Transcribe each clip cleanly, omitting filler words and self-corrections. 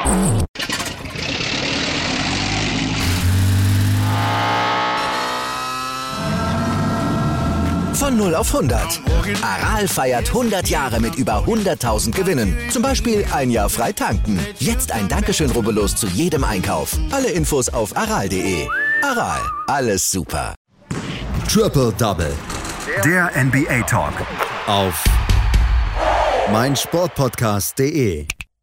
Von 0 auf 100. Aral feiert 100 Jahre mit über 100.000 Gewinnen. Zum Beispiel ein Jahr frei tanken. Jetzt ein Dankeschön, rubbellos zu jedem Einkauf. Alle Infos auf aral.de. Aral, alles super. Triple Double. Der NBA Talk. Auf meinsportpodcast.de.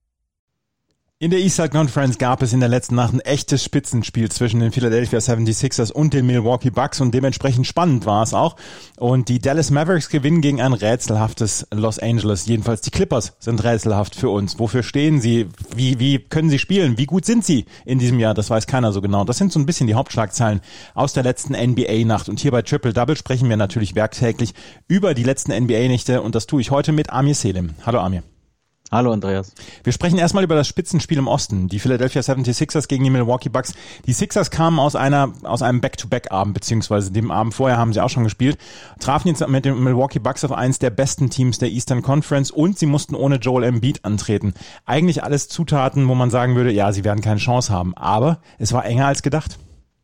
In der Eastern Conference gab es in der letzten Nacht ein echtes Spitzenspiel zwischen den Philadelphia 76ers und den Milwaukee Bucks und dementsprechend spannend war es auch. Und die Dallas Mavericks gewinnen gegen ein rätselhaftes Los Angeles. Jedenfalls die Clippers sind rätselhaft für uns. Wofür stehen sie? Wie können sie spielen? Wie gut sind sie in diesem Jahr? Das weiß keiner so genau. Das sind so ein bisschen die Hauptschlagzeilen aus der letzten NBA-Nacht. Und hier bei Triple Double sprechen wir natürlich werktäglich über die letzten NBA-Nächte und das tue ich heute mit Amir Selim. Hallo Amir. Hallo Andreas. Wir sprechen erstmal über das Spitzenspiel im Osten, die Philadelphia 76ers gegen die Milwaukee Bucks. Die Sixers kamen aus einem Back-to-Back-Abend, beziehungsweise dem Abend vorher haben sie auch schon gespielt, trafen jetzt mit den Milwaukee Bucks auf eins der besten Teams der Eastern Conference und sie mussten ohne Joel Embiid antreten. Eigentlich alles Zutaten, wo man sagen würde, ja, sie werden keine Chance haben, aber es war enger als gedacht.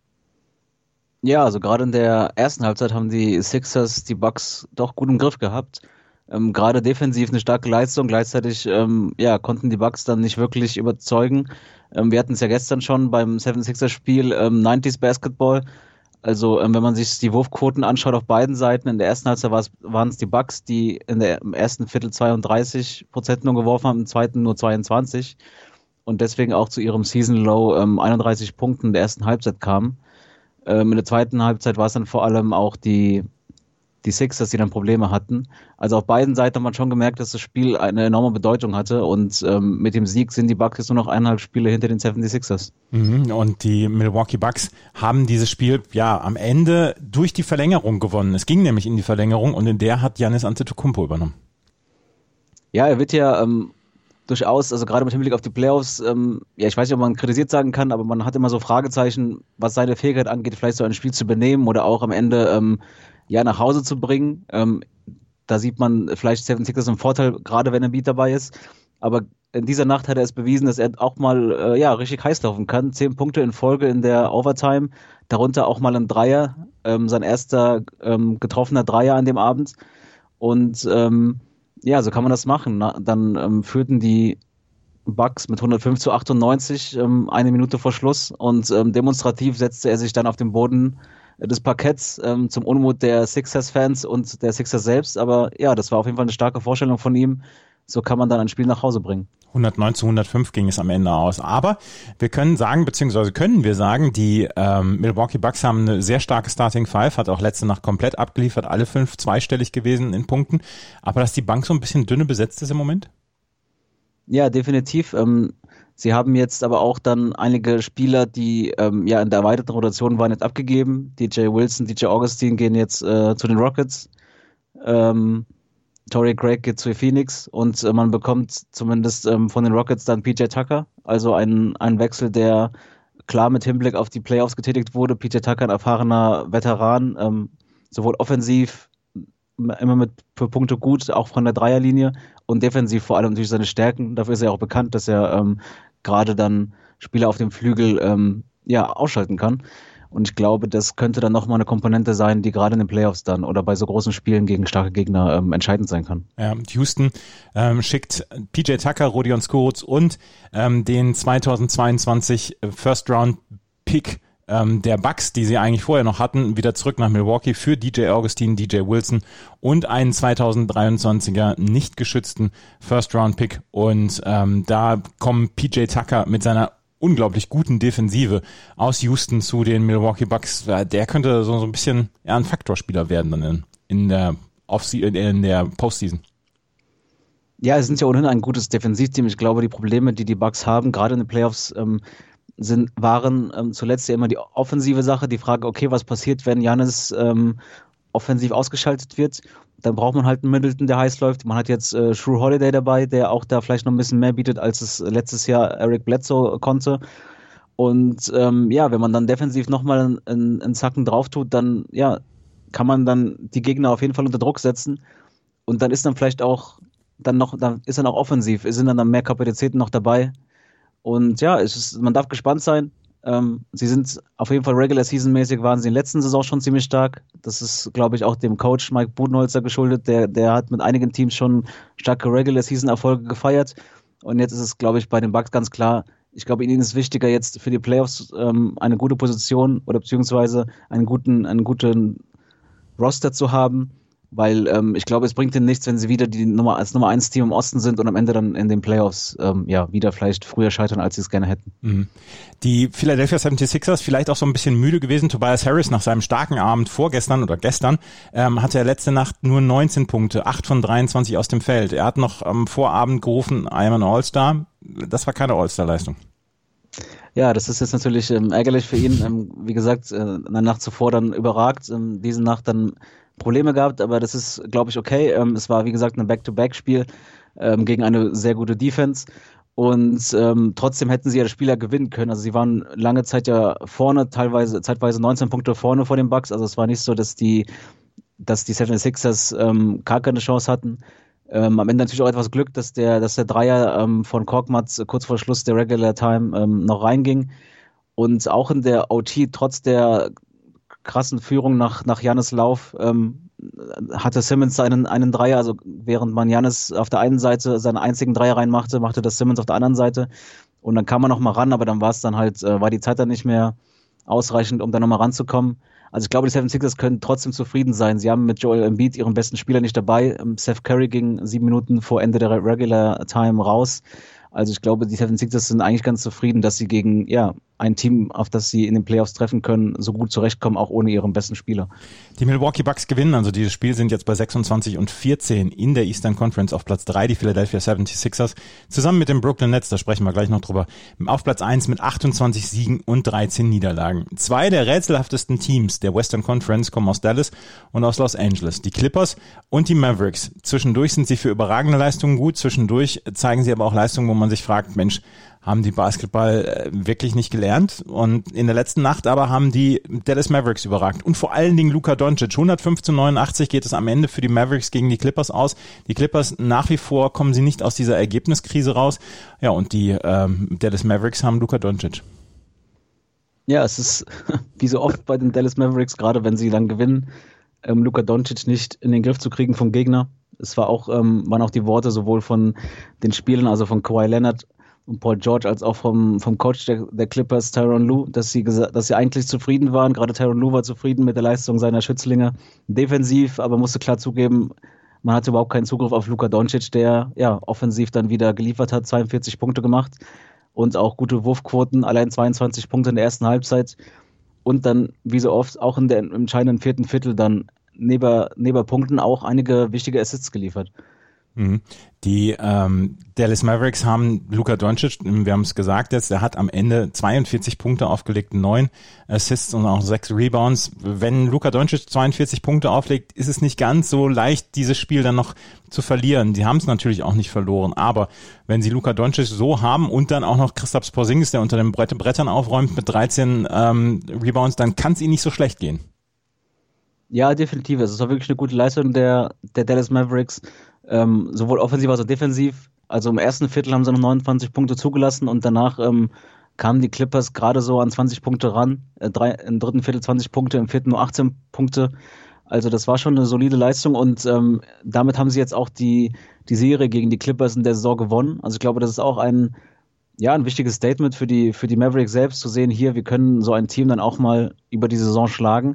Ja, also gerade in der ersten Halbzeit haben die Sixers die Bucks doch gut im Griff gehabt. Gerade defensiv eine starke Leistung, gleichzeitig konnten die Bucks dann nicht wirklich überzeugen. Wir hatten es ja gestern schon beim 76er-Spiel 90s Basketball. Also wenn man sich die Wurfquoten anschaut auf beiden Seiten, in der ersten Halbzeit waren es die Bucks, die im ersten Viertel 32% nur geworfen haben, im zweiten nur 22% und deswegen auch zu ihrem Season Low 31 Punkten in der ersten Halbzeit kamen. In der zweiten Halbzeit war es dann vor allem auch die Sixers, die dann Probleme hatten. Also auf beiden Seiten hat man schon gemerkt, dass das Spiel eine enorme Bedeutung hatte und mit dem Sieg sind die Bucks jetzt nur noch 1,5 Spiele hinter den 76ers. Und die Milwaukee Bucks haben dieses Spiel ja am Ende durch die Verlängerung gewonnen. Es ging nämlich in die Verlängerung und in der hat Giannis Antetokounmpo übernommen. Ja, er wird ja durchaus, also gerade mit Hinblick auf die Playoffs, ich weiß nicht, ob man kritisiert sagen kann, aber man hat immer so Fragezeichen, was seine Fähigkeit angeht, vielleicht so ein Spiel zu benehmen oder auch am Ende nach Hause zu bringen. Da sieht man vielleicht 76ers im Vorteil, gerade wenn ein Beat dabei ist. Aber in dieser Nacht hat er es bewiesen, dass er auch mal richtig heiß laufen kann. 10 Punkte in Folge in der Overtime, darunter auch mal ein Dreier, sein erster getroffener Dreier an dem Abend. Und so kann man das machen. Dann führten die Bucks mit 105-98 eine Minute vor Schluss und demonstrativ setzte er sich dann auf den Boden des Parketts zum Unmut der Sixers-Fans und der Sixers selbst. Aber ja, das war auf jeden Fall eine starke Vorstellung von ihm. So kann man dann ein Spiel nach Hause bringen. 109-105 ging es am Ende aus. Aber wir können sagen, die Milwaukee Bucks haben eine sehr starke Starting Five, hat auch letzte Nacht komplett abgeliefert, alle 5 zweistellig gewesen in Punkten. Aber dass die Bank so ein bisschen dünne besetzt ist im Moment? Ja, definitiv. Sie haben jetzt aber auch dann einige Spieler, die in der erweiterten Rotation waren, jetzt abgegeben. DJ Wilson, DJ Augustin gehen jetzt zu den Rockets. Torrey Craig geht zu Phoenix und man bekommt zumindest von den Rockets dann PJ Tucker. Also ein Wechsel, der klar mit Hinblick auf die Playoffs getätigt wurde. PJ Tucker, ein erfahrener Veteran, sowohl offensiv immer für Punkte gut, auch von der Dreierlinie und defensiv vor allem durch seine Stärken. Dafür ist er auch bekannt, dass er gerade dann Spieler auf dem Flügel ausschalten kann. Und ich glaube, das könnte dann nochmal eine Komponente sein, die gerade in den Playoffs dann oder bei so großen Spielen gegen starke Gegner entscheidend sein kann. Ja, Houston schickt PJ Tucker, Rodion Skuruz und den 2022 First-Round-Pick der Bucks, die sie eigentlich vorher noch hatten, wieder zurück nach Milwaukee für DJ Augustin, DJ Wilson und einen 2023er nicht geschützten First-Round-Pick. Und da kommen PJ Tucker mit seiner unglaublich guten Defensive aus Houston zu den Milwaukee Bucks. Der könnte so ein bisschen ein Faktorspieler werden dann in der Postseason. Ja, es sind ja ohnehin ein gutes Defensivteam. Ich glaube, die Probleme, die Bucks haben, gerade in den Playoffs, waren zuletzt ja immer die offensive Sache. Die Frage, okay, was passiert, wenn Giannis offensiv ausgeschaltet wird? Dann braucht man halt einen Middleton, der heiß läuft. Man hat jetzt Jrue Holiday dabei, der auch da vielleicht noch ein bisschen mehr bietet, als es letztes Jahr Eric Bledsoe konnte. Und wenn man dann defensiv nochmal einen Zacken drauf tut, dann kann man dann die Gegner auf jeden Fall unter Druck setzen. Und dann ist dann vielleicht auch, dann ist dann auch offensiv, sind dann mehr Kapazitäten noch dabei. Und ja, man darf gespannt sein. Sie sind auf jeden Fall Regular-Season-mäßig, waren sie in der letzten Saison schon ziemlich stark. Das ist, glaube ich, auch dem Coach Mike Budenholzer geschuldet. Der hat mit einigen Teams schon starke Regular-Season-Erfolge gefeiert. Und jetzt ist es, glaube ich, bei den Bucks ganz klar. Ich glaube, ihnen ist wichtiger, jetzt für die Playoffs eine gute Position oder beziehungsweise einen guten Roster zu haben. Weil ich glaube, es bringt ihnen nichts, wenn sie wieder als Nummer 1 Team im Osten sind und am Ende dann in den Playoffs wieder vielleicht früher scheitern, als sie es gerne hätten. Mhm. Die Philadelphia 76ers vielleicht auch so ein bisschen müde gewesen. Tobias Harris nach seinem starken Abend vorgestern oder gestern hatte er letzte Nacht nur 19 Punkte, 8 von 23 aus dem Feld. Er hat noch am Vorabend gerufen, I am an All-Star. Das war keine All-Star-Leistung. Ja, das ist jetzt natürlich ärgerlich für ihn. Wie gesagt, in der Nacht zuvor dann überragt, diese Nacht dann Probleme gehabt, aber das ist, glaube ich, okay. Es war, wie gesagt, ein Back-to-Back-Spiel gegen eine sehr gute Defense und trotzdem hätten sie ja das Spiel ja gewinnen können. Also sie waren lange Zeit ja vorne, zeitweise 19 Punkte vorne vor den Bucks. Also es war nicht so, dass die 76ers gar keine Chance hatten. Am Ende natürlich auch etwas Glück, dass der Dreier von Korkmaz kurz vor Schluss der Regular Time noch reinging. Und auch in der OT, trotz der krassen Führung nach Giannis Lauf, hatte Simmons einen Dreier, also während man Giannis auf der einen Seite seinen einzigen Dreier reinmachte, machte das Simmons auf der anderen Seite und dann kam man noch mal ran, aber dann war die Zeit dann nicht mehr ausreichend, um da noch mal ranzukommen. Also ich glaube, die 76ers können trotzdem zufrieden sein. Sie haben mit Joel Embiid ihren besten Spieler nicht dabei. Seth Curry ging 7 Minuten vor Ende der Regular Time raus. Also ich glaube, die 76ers sind eigentlich ganz zufrieden, dass sie gegen ein Team, auf das sie in den Playoffs treffen können, so gut zurechtkommen, auch ohne ihren besten Spieler. Die Milwaukee Bucks gewinnen, also dieses Spiel sind jetzt bei 26-14 in der Eastern Conference auf Platz 3, die Philadelphia 76ers, zusammen mit den Brooklyn Nets, da sprechen wir gleich noch drüber, auf Platz 1 mit 28 Siegen und 13 Niederlagen. 2 der rätselhaftesten Teams der Western Conference kommen aus Dallas und aus Los Angeles, die Clippers und die Mavericks. Zwischendurch sind sie für überragende Leistungen gut, zwischendurch zeigen sie aber auch Leistungen, wo man sich fragt, Mensch, haben die Basketball wirklich nicht gelernt? Und in der letzten Nacht aber haben die Dallas Mavericks überragt. Und vor allen Dingen Luka Doncic. 115-89 geht es am Ende für die Mavericks gegen die Clippers aus. Die Clippers, nach wie vor kommen sie nicht aus dieser Ergebniskrise raus. Ja, und die Dallas Mavericks haben Luka Doncic. Ja, es ist wie so oft bei den Dallas Mavericks, gerade wenn sie dann gewinnen, Luka Doncic nicht in den Griff zu kriegen vom Gegner. Es waren auch die Worte sowohl von den Spielern, also von Kawhi Leonard und Paul George, als auch vom Coach der Clippers, Tyronn Lue, dass sie eigentlich zufrieden waren. Gerade Tyronn Lue war zufrieden mit der Leistung seiner Schützlinge. Defensiv, aber musste klar zugeben, man hatte überhaupt keinen Zugriff auf Luka Doncic, der offensiv dann wieder geliefert hat, 42 Punkte gemacht und auch gute Wurfquoten, allein 22 Punkte in der ersten Halbzeit und dann, wie so oft, auch im entscheidenden vierten Viertel dann neben Punkten auch einige wichtige Assists geliefert. Die Dallas Mavericks haben Luka Doncic, wir haben es gesagt jetzt, der hat am Ende 42 Punkte aufgelegt, 9 Assists und auch 6 Rebounds. Wenn Luka Doncic 42 Punkte auflegt, ist es nicht ganz so leicht, dieses Spiel dann noch zu verlieren. Die haben es natürlich auch nicht verloren, aber wenn sie Luka Doncic so haben und dann auch noch Kristaps Porzingis, der unter den Brettern aufräumt mit 13 Rebounds, dann kann es ihnen nicht so schlecht gehen. Ja, definitiv. Es war wirklich eine gute Leistung der Dallas Mavericks. Sowohl offensiv als auch defensiv. Also im ersten Viertel haben sie noch 29 Punkte zugelassen und danach kamen die Clippers gerade so an 20 Punkte ran. Im dritten Viertel 20 Punkte, im vierten nur 18 Punkte. Also das war schon eine solide Leistung und damit haben sie jetzt auch die Serie gegen die Clippers in der Saison gewonnen. Also ich glaube, das ist auch ein wichtiges Statement für die Mavericks selbst, zu sehen, hier, wir können so ein Team dann auch mal über die Saison schlagen.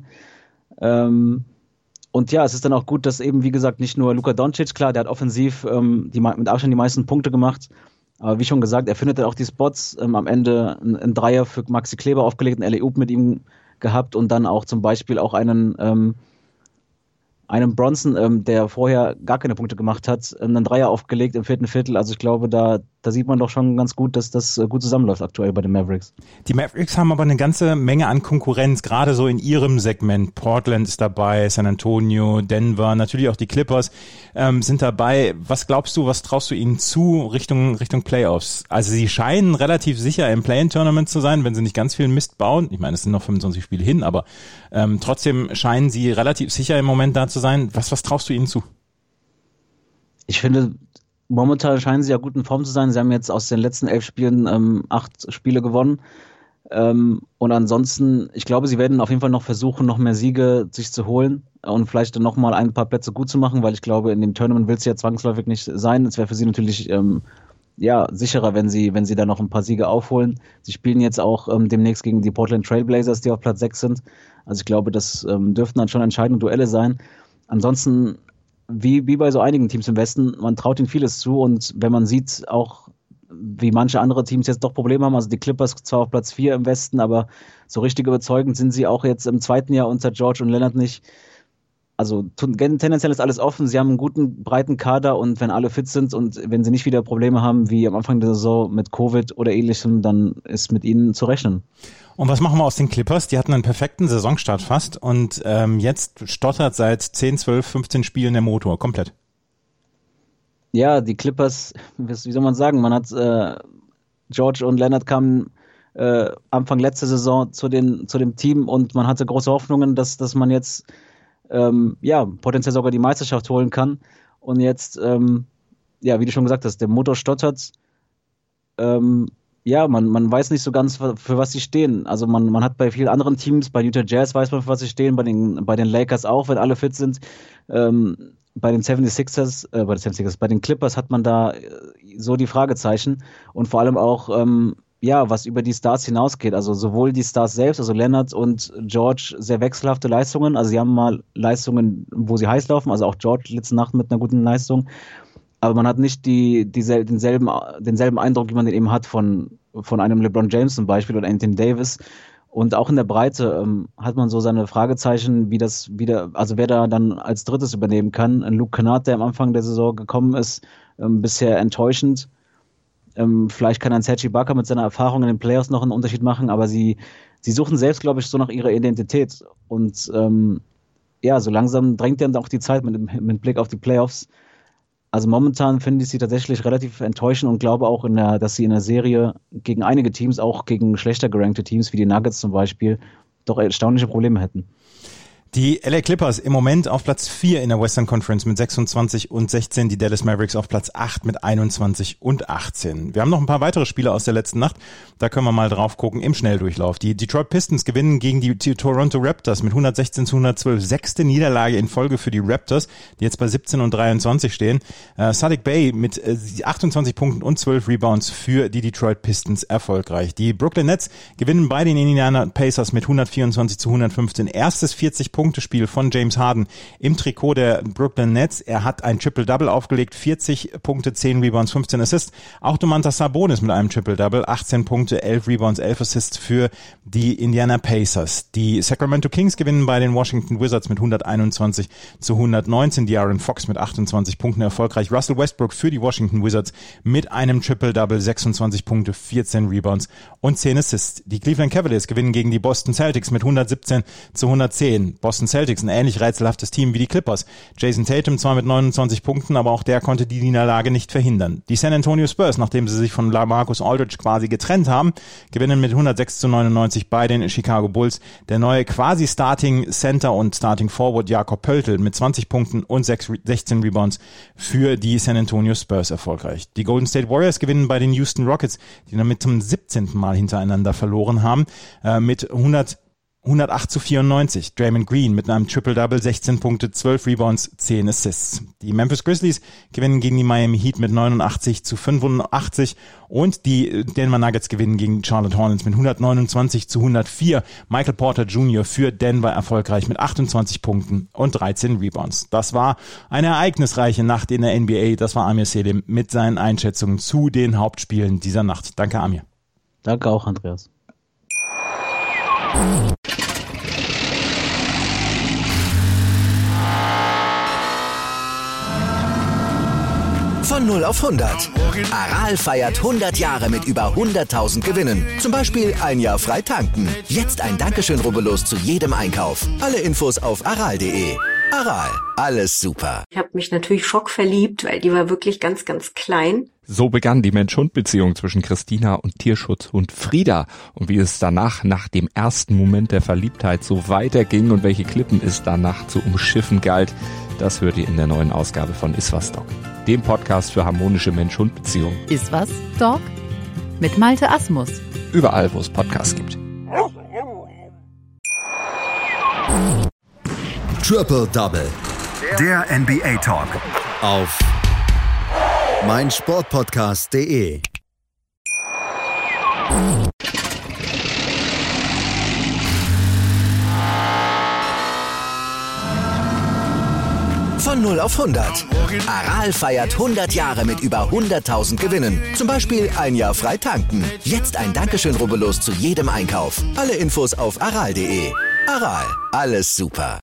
Und ja, es ist dann auch gut, dass eben, wie gesagt, nicht nur Luka Doncic, klar, der hat offensiv mit Abstand die meisten Punkte gemacht, aber wie schon gesagt, er findet dann auch die Spots, am Ende einen Dreier für Maxi Kleber aufgelegt, einen Alley-Oop mit ihm gehabt und dann auch zum Beispiel auch einen Bronson, der vorher gar keine Punkte gemacht hat, einen Dreier aufgelegt im vierten Viertel. Also ich glaube, da sieht man doch schon ganz gut, dass das gut zusammenläuft aktuell bei den Mavericks. Die Mavericks haben aber eine ganze Menge an Konkurrenz, gerade so in ihrem Segment. Portland ist dabei, San Antonio, Denver, natürlich auch die Clippers sind dabei. Was glaubst du, was traust du ihnen zu Richtung Playoffs? Also sie scheinen relativ sicher im Play-in-Tournament zu sein, wenn sie nicht ganz viel Mist bauen. Ich meine, es sind noch 25 Spiele hin, aber trotzdem scheinen sie relativ sicher im Moment da zu sein. Was traust du ihnen zu? Ich finde, Momentan scheinen sie ja gut in Form zu sein. Sie haben jetzt aus den letzten 11 Spielen 8 Spiele gewonnen. Und ansonsten, ich glaube, sie werden auf jeden Fall noch versuchen, noch mehr Siege sich zu holen und vielleicht dann nochmal ein paar Plätze gut zu machen, weil ich glaube, in dem Tournament will es ja zwangsläufig nicht sein. Es wäre für sie natürlich sicherer, wenn sie da noch ein paar Siege aufholen. Sie spielen jetzt auch demnächst gegen die Portland Trail Blazers, die auf Platz 6 sind. Also ich glaube, das dürften dann schon entscheidende Duelle sein. Ansonsten, wie bei so einigen Teams im Westen, man traut ihnen vieles zu, und wenn man sieht auch, wie manche andere Teams jetzt doch Probleme haben, also die Clippers zwar auf Platz 4 im Westen, aber so richtig überzeugend sind sie auch jetzt im zweiten Jahr unter George und Leonard nicht. Also tendenziell ist alles offen, sie haben einen guten, breiten Kader, und wenn alle fit sind und wenn sie nicht wieder Probleme haben wie am Anfang der Saison mit Covid oder ähnlichem, dann ist mit ihnen zu rechnen. Und was machen wir aus den Clippers? Die hatten einen perfekten Saisonstart fast, und jetzt stottert seit 10, 12, 15 Spielen der Motor komplett. Ja, die Clippers, wie soll man sagen, man hat George und Leonard kamen Anfang letzte Saison zu dem Team, und man hatte große Hoffnungen, dass man jetzt potenziell sogar die Meisterschaft holen kann. Und jetzt, wie du schon gesagt hast, der Motor stottert. Man weiß nicht so ganz, für was sie stehen. Also man hat bei vielen anderen Teams, bei Utah Jazz weiß man, für was sie stehen, bei den Lakers auch, wenn alle fit sind. Bei den 76ers, bei den Clippers hat man da so die Fragezeichen, und vor allem auch, was über die Stars hinausgeht. Also sowohl die Stars selbst, also Leonard und George, sehr wechselhafte Leistungen. Also sie haben mal Leistungen, wo sie heiß laufen, also auch George letzte Nacht mit einer guten Leistung. Aber man hat nicht denselben Eindruck, wie man den eben hat von einem LeBron James zum Beispiel oder Anthony Davis. Und auch in der Breite hat man so seine Fragezeichen, wer da dann als drittes übernehmen kann. Luke Kennard, der am Anfang der Saison gekommen ist, bisher enttäuschend. Vielleicht kann ein Serge Ibaka mit seiner Erfahrung in den Playoffs noch einen Unterschied machen, aber sie suchen selbst, glaube ich, so nach ihrer Identität. Und so langsam drängt dann auch die Zeit mit Blick auf die Playoffs. Also momentan finde ich sie tatsächlich relativ enttäuschend und glaube auch, dass sie in der Serie gegen einige Teams, auch gegen schlechter gerankte Teams wie die Nuggets zum Beispiel, doch erstaunliche Probleme hätten. Die LA Clippers im Moment auf Platz 4 in der Western Conference mit 26 und 16, die Dallas Mavericks auf Platz 8 mit 21 und 18. Wir haben noch ein paar weitere Spiele aus der letzten Nacht, da können wir mal drauf gucken im Schnelldurchlauf. Die Detroit Pistons gewinnen gegen die Toronto Raptors mit 116-112, 6. Niederlage in Folge für die Raptors, die jetzt bei 17 und 23 stehen. Saddiq Bey mit 28 Punkten und 12 Rebounds für die Detroit Pistons erfolgreich. Die Brooklyn Nets gewinnen bei den Indiana Pacers mit 124-115, erstes 40-Punkte-Spiel von James Harden im Trikot der Brooklyn Nets. Er hat ein Triple-Double aufgelegt, 40 Punkte, 10 Rebounds, 15 Assists. Auch Domantas Sabonis mit einem Triple-Double, 18 Punkte, 11 Rebounds, 11 Assists für die Indiana Pacers. Die Sacramento Kings gewinnen bei den Washington Wizards mit 121-119. De'Aaron Fox mit 28 Punkten erfolgreich. Russell Westbrook für die Washington Wizards mit einem Triple-Double, 26 Punkte, 14 Rebounds und 10 Assists. Die Cleveland Cavaliers gewinnen gegen die Boston Celtics mit 117-110. Boston Celtics, ein ähnlich rätselhaftes Team wie die Clippers. Jason Tatum zwar mit 29 Punkten, aber auch der konnte die Niederlage nicht verhindern. Die San Antonio Spurs, nachdem sie sich von LaMarcus Aldridge quasi getrennt haben, gewinnen mit 106-99 bei den Chicago Bulls. Der neue quasi Starting Center und Starting Forward Jakob Poeltl mit 20 Punkten und 16 Rebounds für die San Antonio Spurs erfolgreich. Die Golden State Warriors gewinnen bei den Houston Rockets, die damit zum 17. Mal hintereinander verloren haben, mit 108-94. Draymond Green mit einem Triple-Double, 16 Punkte, 12 Rebounds, 10 Assists. Die Memphis Grizzlies gewinnen gegen die Miami Heat mit 89-85 und die Denver Nuggets gewinnen gegen Charlotte Hornets mit 129-104. Michael Porter Jr. für Denver erfolgreich mit 28 Punkten und 13 Rebounds. Das war eine ereignisreiche Nacht in der NBA. Das war Amir Selim mit seinen Einschätzungen zu den Hauptspielen dieser Nacht. Danke, Amir. Danke auch, Andreas. Von 0 auf 100. Aral feiert 100 Jahre mit über 100.000 Gewinnen. Zum Beispiel ein Jahr frei tanken. Jetzt ein Dankeschön, rubbellos zu jedem Einkauf. Alle Infos auf aral.de. Aral, alles super. Ich habe mich natürlich schockverliebt, weil die war wirklich ganz, ganz klein. So begann die Mensch-Hund-Beziehung zwischen Christina und Tierschutzhund Frieda. Und wie es danach, nach dem ersten Moment der Verliebtheit, so weiterging und welche Klippen es danach zu umschiffen galt, das hört ihr in der neuen Ausgabe von Iswas Dog, dem Podcast für harmonische Mensch-Hund-Beziehungen. Iswas Dog? Mit Malte Asmus. Überall, wo es Podcasts gibt. Triple Double. Der NBA Talk. Auf meinsportpodcast.de. Von 0 auf 100. Aral feiert 100 Jahre mit über 100.000 Gewinnen. Zum Beispiel ein Jahr frei tanken. Jetzt ein Dankeschön, rubbellos zu jedem Einkauf. Alle Infos auf aral.de. Aral, alles super.